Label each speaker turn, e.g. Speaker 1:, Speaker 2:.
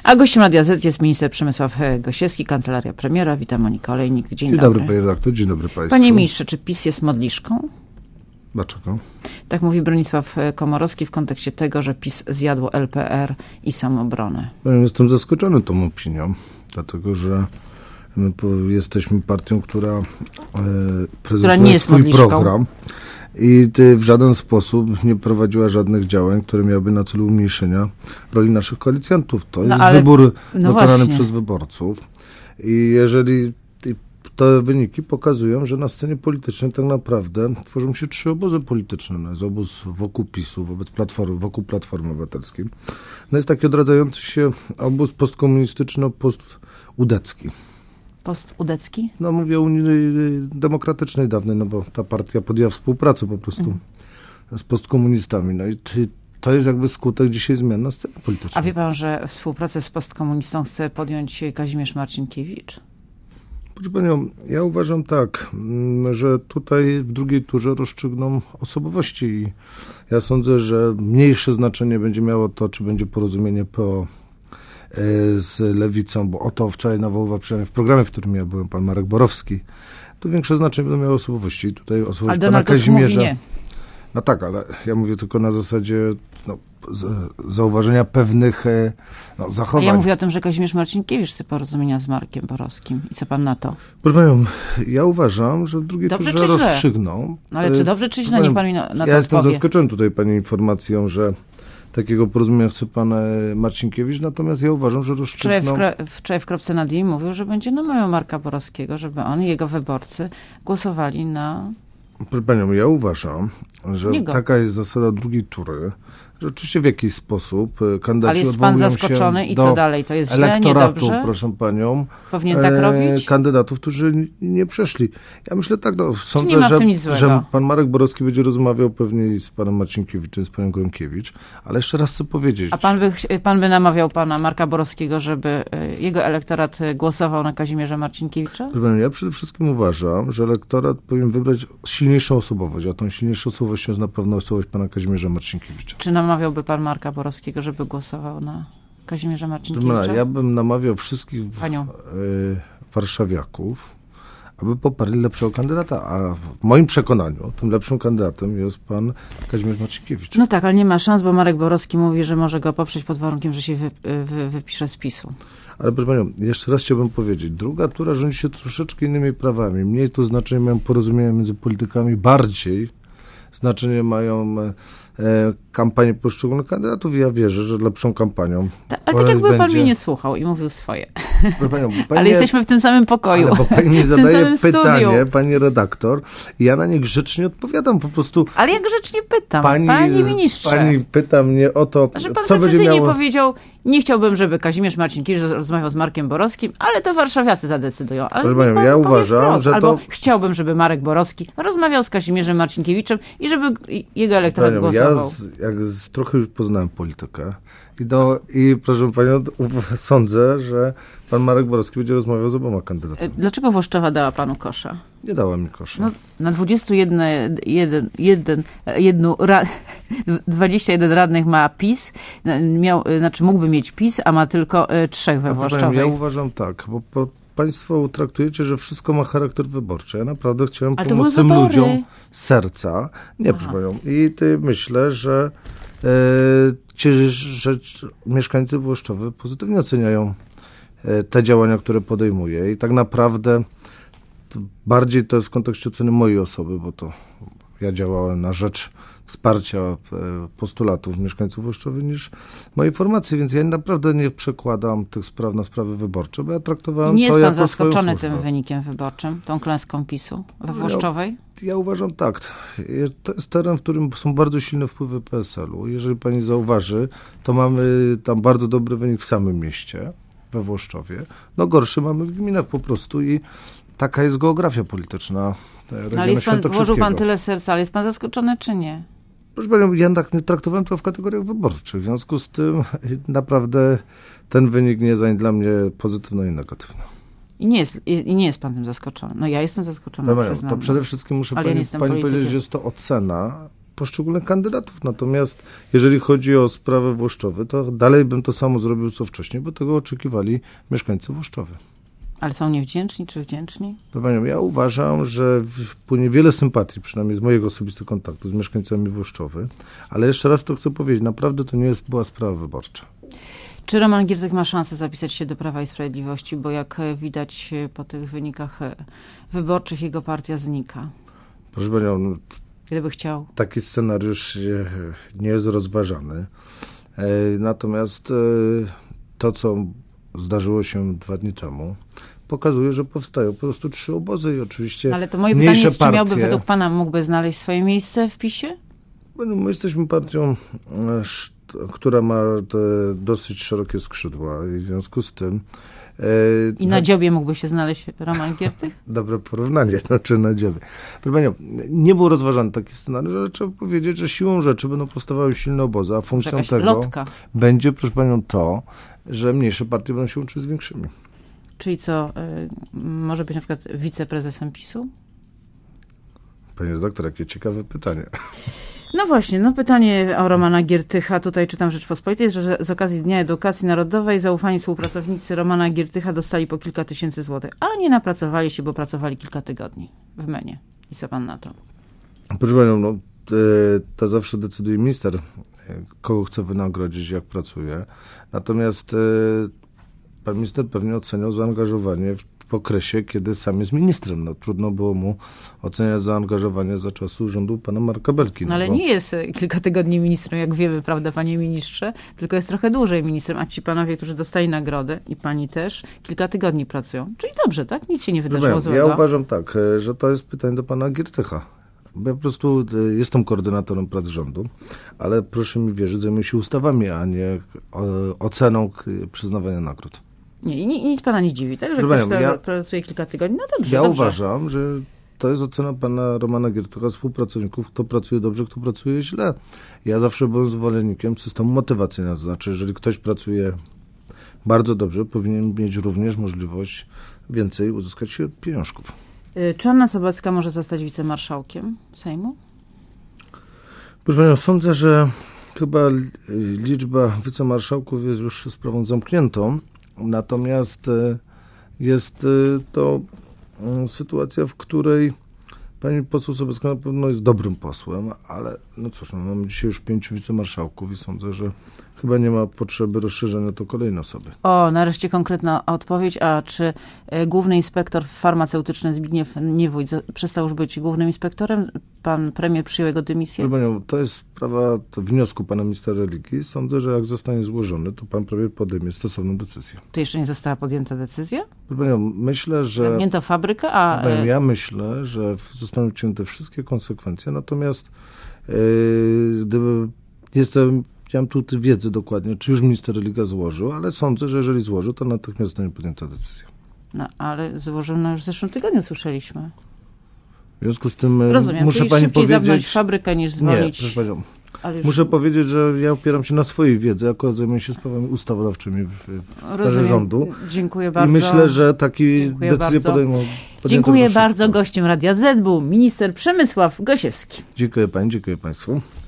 Speaker 1: A gościem Radia Z jest minister Przemysław Gosiewski, Kancelaria Premiera. Witam, Monika Olejnik. Dzień dobry.
Speaker 2: Panie redaktor, dzień dobry państwu.
Speaker 1: Panie ministrze, czy PiS jest modliszką?
Speaker 2: Dlaczego?
Speaker 1: Tak mówi Bronisław Komorowski w kontekście tego, że PiS zjadło LPR i Samobronę.
Speaker 2: Jestem zaskoczony tą opinią, dlatego że my jesteśmy partią, która prezentuje swój program i w żaden sposób nie prowadziła żadnych działań, które miałyby na celu umniejszenia roli naszych koalicjantów. To jest wybór dokonany przez wyborców. I jeżeli te wyniki pokazują, że na scenie politycznej tak naprawdę tworzą się trzy obozy polityczne. No jest obóz wokół PiS-u, wokół Platformy Obywatelskiej. No jest taki odradzający się obóz postkomunistyczno postudecki.
Speaker 1: Postudecki?
Speaker 2: No mówię o Unii Demokratycznej dawnej, no bo ta partia podjęła współpracę po prostu z postkomunistami. No i to jest jakby skutek dzisiaj zmian na scenie politycznej.
Speaker 1: A wie pan, że współpracę z postkomunistą chce podjąć Kazimierz Marcinkiewicz?
Speaker 2: Proszę panią, ja uważam tak, że tutaj w drugiej turze rozstrzygną osobowości i ja sądzę, że mniejsze znaczenie będzie miało to, czy będzie porozumienie PO z Lewicą, bo o to wczoraj nawoływał, przynajmniej w programie, w którym ja byłem, pan Marek Borowski. Tu większe znaczenie będą miały osobowości. Tutaj osobowość pana Kazimierza.
Speaker 1: Nie.
Speaker 2: No tak, ale ja mówię tylko na zasadzie zauważenia pewnych zachowań.
Speaker 1: A ja mówię o tym, że Kazimierz Marcinkiewicz chce porozumienia z Markiem Borowskim. I co pan na to?
Speaker 2: Proszę panią, ja uważam, że w drugiej turze rozstrzygną.
Speaker 1: No ale czy dobrze, czy źle? Niech pan mi na to
Speaker 2: Ja jestem
Speaker 1: odpowie.
Speaker 2: zaskoczony tutaj pani informacją, że takiego porozumienia chce pan Marcinkiewicz, natomiast ja uważam, że rozstrzygną...
Speaker 1: Wczoraj w Kropce nad i mówił, że będzie namawiał Marka Borowskiego, żeby on i jego wyborcy głosowali na...
Speaker 2: Proszę panią, ja uważam, że taka jest zasada drugiej tury, że oczywiście w jakiś sposób kandydaci
Speaker 1: Ale jest pan zaskoczony i co dalej? To jest źle,
Speaker 2: elektoratu,
Speaker 1: niedobrze?
Speaker 2: proszę panią,
Speaker 1: powinien tak robić?
Speaker 2: Kandydatów, którzy nie przeszli. Ja myślę tak, sądzę,
Speaker 1: nie ma w tym nic złego.
Speaker 2: że pan Marek Borowski będzie rozmawiał pewnie i z panem Marcinkiewiczem, z panem Gronkiewicz, ale jeszcze raz chcę powiedzieć.
Speaker 1: A pan by namawiał pana Marka Borowskiego, żeby jego elektorat głosował na Kazimierza Marcinkiewicza?
Speaker 2: Ja przede wszystkim uważam, że elektorat powinien wybrać silniejszą osobowość, a tą silniejszą osobowością jest na pewno osobowość pana Kazimierza Marcinkiewicza.
Speaker 1: Czy namawiałby pan Marka Borowskiego, żeby głosował na Kazimierza Marcinkiewicza?
Speaker 2: Ja bym namawiał wszystkich warszawiaków, aby poparli lepszego kandydata, a w moim przekonaniu tym lepszym kandydatem jest pan Kazimierz Marcinkiewicz.
Speaker 1: No tak, ale nie ma szans, bo Marek Borowski mówi, że może go poprzeć pod warunkiem, że się wypisze z PiS-u.
Speaker 2: Ale proszę panią, jeszcze raz chciałbym powiedzieć, druga tura rządzi się troszeczkę innymi prawami. Mniej tu znaczenie mają porozumienia między politykami, bardziej znaczenie mają kampanie poszczególnych kandydatów i ja wierzę, że lepszą kampanią.
Speaker 1: Ale tak jakby pan mnie nie słuchał i mówił swoje.
Speaker 2: Panią,
Speaker 1: ale jesteśmy w tym samym pokoju.
Speaker 2: Ale bo pani mi zadaje pytanie, pani redaktor, i ja na nie grzecznie odpowiadam po prostu. Ale ja
Speaker 1: grzecznie pytam, panie ministrze.
Speaker 2: Pani pyta mnie o to,
Speaker 1: że pan
Speaker 2: co będzie miało...
Speaker 1: powiedział, nie chciałbym, żeby Kazimierz Marcinkiewicz rozmawiał z Markiem Borowskim, ale to warszawiacy zadecydują. Ale
Speaker 2: proszę panią, ja uważam, że
Speaker 1: albo chciałbym, żeby Marek Borowski rozmawiał z Kazimierzem Marcinkiewiczem i żeby jego elektorat głosował.
Speaker 2: Ja trochę już poznałem politykę i proszę panią, sądzę, że pan Marek Borowski będzie rozmawiał z oboma kandydatami.
Speaker 1: Dlaczego Włoszczowa dała panu kosza?
Speaker 2: Nie dała mi kosza.
Speaker 1: No, na 21 radnych ma PiS, mógłby mieć PiS, a ma tylko 3 we Włoszczowej.
Speaker 2: Ja uważam tak, bo państwo traktujecie, że wszystko ma charakter wyborczy. Ja naprawdę chciałem pomóc tym ludziom z serca. Nie, proszę panią. I myślę, że mieszkańcy Włoszczowy pozytywnie oceniają te działania, które podejmuje. I tak naprawdę bardziej to jest w kontekście oceny mojej osoby, bo to ja działałem na rzecz wsparcia postulatów mieszkańców Włoszczowy niż mojej formacji, więc ja naprawdę nie przekładam tych spraw na sprawy wyborcze, bo ja traktowałem to jako swoją służbę. Nie jest pan zaskoczony
Speaker 1: tym wynikiem wyborczym, tą klęską PiS-u we Włoszczowej?
Speaker 2: Ja uważam tak. To jest teren, w którym są bardzo silne wpływy PSL-u. Jeżeli pani zauważy, to mamy tam bardzo dobry wynik w samym mieście, we Włoszczowie. No gorszy mamy w gminach po prostu i taka jest geografia polityczna.
Speaker 1: Ale włożył pan tyle serca, ale jest pan zaskoczony, czy nie?
Speaker 2: Proszę panią, ja nie traktowałem to w kategoriach wyborczych. W związku z tym naprawdę ten wynik nie jest ani dla mnie pozytywny, ani negatywny.
Speaker 1: I nie jest pan tym zaskoczony. No ja jestem zaskoczona,
Speaker 2: to przede wszystkim muszę pani powiedzieć, że jest to ocena poszczególnych kandydatów. Natomiast jeżeli chodzi o sprawę Włoszczowy, to dalej bym to samo zrobił co wcześniej, bo tego oczekiwali mieszkańcy Włoszczowy.
Speaker 1: Ale są niewdzięczni czy wdzięczni?
Speaker 2: Panią, ja uważam, że płynie wiele sympatii, przynajmniej z mojego osobistego kontaktu z mieszkańcami Włoszczowy, ale jeszcze raz to chcę powiedzieć, naprawdę to nie była sprawa wyborcza.
Speaker 1: Czy Roman Giertych ma szansę zapisać się do Prawa i Sprawiedliwości, bo jak widać po tych wynikach wyborczych jego partia znika?
Speaker 2: Proszę panią,
Speaker 1: gdyby chciał.
Speaker 2: Taki scenariusz nie jest rozważany. Natomiast to, co zdarzyło się 2 dni temu, pokazuje, że powstają po prostu 3 obozy i oczywiście
Speaker 1: ale to moje pytanie jest,
Speaker 2: partie,
Speaker 1: czy miałby według pana mógłby znaleźć swoje miejsce w PiS-ie?
Speaker 2: My jesteśmy partią, która ma dosyć szerokie skrzydła i w związku z tym...
Speaker 1: I na dziobie mógłby się znaleźć Roman Giertych?
Speaker 2: Dobre porównanie, znaczy na dziobie. Proszę panią, nie był rozważany taki scenariusz, ale trzeba powiedzieć, że siłą rzeczy będą powstawały silne obozy, a funkcją tego
Speaker 1: lotka
Speaker 2: będzie, proszę panią, to, że mniejsze partie będą się łączyć z większymi.
Speaker 1: Czyli co, może być na przykład wiceprezesem PiS-u?
Speaker 2: Panie redaktor, jakie ciekawe pytanie.
Speaker 1: No właśnie, pytanie o Romana Giertycha. Tutaj czytam w Rzeczpospolitej, że z okazji Dnia Edukacji Narodowej zaufani współpracownicy Romana Giertycha dostali po kilka tysięcy złotych, a nie napracowali się, bo pracowali kilka tygodni w MEN-ie. I co pan na to?
Speaker 2: Proszę panią, to zawsze decyduje minister, kogo chce wynagrodzić, jak pracuje. Natomiast pan minister pewnie oceniał zaangażowanie w okresie, kiedy sam jest ministrem. Trudno było mu oceniać zaangażowanie za czasów rządu pana Marka Belki.
Speaker 1: Ale nie jest kilka tygodni ministrem, jak wiemy, prawda, panie ministrze, tylko jest trochę dłużej ministrem, a ci panowie, którzy dostali nagrodę i pani też, kilka tygodni pracują. Czyli dobrze, tak? Nic się nie wydarzyło złego.
Speaker 2: Ja uważam tak, że to jest pytanie do pana Giertycha. Bo ja po prostu jestem koordynatorem prac rządu, ale proszę mi wierzyć, zajmuję się ustawami, a nie oceną przyznawania nagród.
Speaker 1: Nie, i nic pana nie dziwi, tak? Że ktoś pracuje kilka tygodni, no dobrze.
Speaker 2: Ja uważam, że to jest ocena pana Romana Giertycha, współpracowników, kto pracuje dobrze, kto pracuje źle. Ja zawsze byłem zwolennikiem systemu motywacyjnego, to znaczy, jeżeli ktoś pracuje bardzo dobrze, powinien mieć również możliwość więcej uzyskać pieniążków.
Speaker 1: Czy Anna Sobecka może zostać wicemarszałkiem Sejmu?
Speaker 2: Proszę panią, sądzę, że chyba liczba wicemarszałków jest już sprawą zamkniętą. Natomiast jest to sytuacja, w której pani poseł Sobecka na pewno jest dobrym posłem, ale no cóż, mamy dzisiaj już 5 wicemarszałków i sądzę, że chyba nie ma potrzeby rozszerzenia to kolejne osoby.
Speaker 1: Nareszcie konkretna odpowiedź. A czy główny inspektor farmaceutyczny Zbigniew Niewójt przestał już być głównym inspektorem? Pan premier przyjął jego dymisję?
Speaker 2: Panią, to jest sprawa wniosku pana ministra religii. Sądzę, że jak zostanie złożony, to pan premier podejmie stosowną decyzję.
Speaker 1: To jeszcze nie została podjęta decyzja?
Speaker 2: Panią, myślę, że...
Speaker 1: Zamknięto fabrykę,
Speaker 2: Ja myślę, że zostaną wcięte wszystkie konsekwencje, natomiast gdyby nie mam tu wiedzy dokładnie, czy już minister religia złożył, ale sądzę, że jeżeli złożył, to natychmiast zostanie podjęta decyzja.
Speaker 1: Ale złożono już w zeszłym tygodniu, słyszeliśmy.
Speaker 2: W związku z tym
Speaker 1: rozumiem,
Speaker 2: muszę
Speaker 1: czyli
Speaker 2: pani
Speaker 1: szybciej
Speaker 2: powiedzieć...
Speaker 1: zamknąć fabrykę niż zwolnić...
Speaker 2: Nie, proszę panią. Muszę powiedzieć, że ja opieram się na swojej wiedzy, akurat zajmuję się sprawami ustawodawczymi w sferze rządu.
Speaker 1: Dziękuję bardzo.
Speaker 2: I myślę, że takie decyzje podejmą...
Speaker 1: Dziękuję bardzo. Gościem Radia Z był minister Przemysław Gosiewski.
Speaker 2: Dziękuję pani, dziękuję państwu.